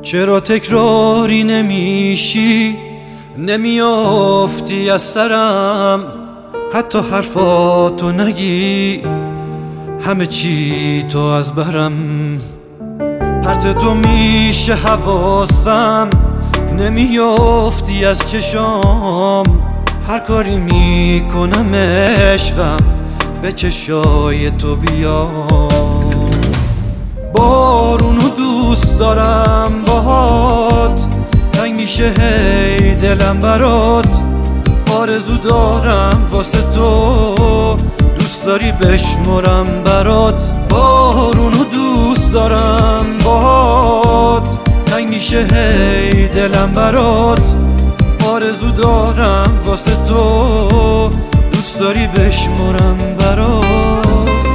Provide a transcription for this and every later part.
چرا تکراری نمیشی، نمیافتی از سرم، حتی حرفاتو نگی، همه چی تو از برم. پرت تو میشه حواسم، نمیافتی از چشام، هر کاری میکنم عشقم به چشای تو بیام. بارونو دوست دارم باهات، تنگ میشه هی دلم برات، آرزو دارم واسه تو، دوست داری بشمرم برات. بارونو دوست دارم باهات، تنگ میشه هی دلم برات، آرزو دارم واسه تو، دوست داری بشمرم برات.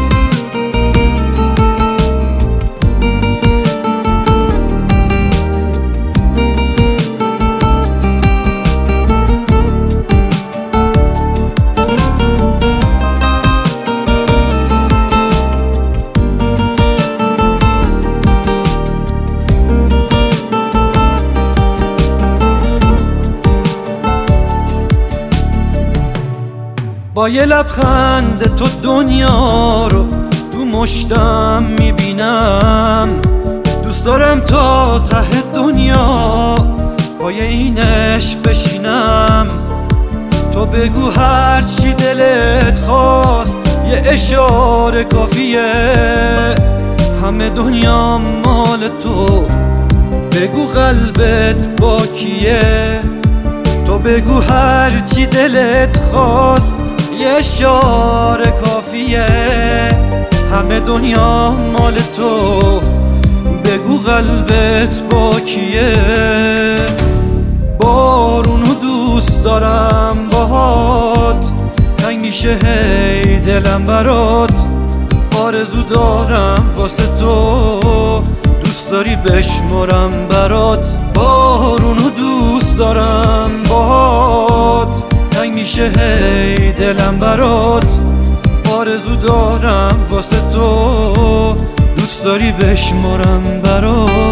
با یه لبخند تو دنیا رو تو مشتم میبینم، دوست دارم تا ته دنیا پای این عشق بشینم. تو بگو هر چی دلت خواست، یه اشاره کافیه، همه دنیا مال تو، بگو قلبت با کیه. تو بگو هر چی دلت خواست، یه اشاره کافیه، همه دنیا مال تو، بگو قلبت با کیه. بارونو دوست دارم باهات، تنگ میشه هی دلم برات، آرزو دارم واسه تو، دوست داری بشمرم برات. بارونو دوست دارم باهات، تنگ میشه هی دلم برات، آرزو دارم واسه تو، دوست داری بشمرم برات.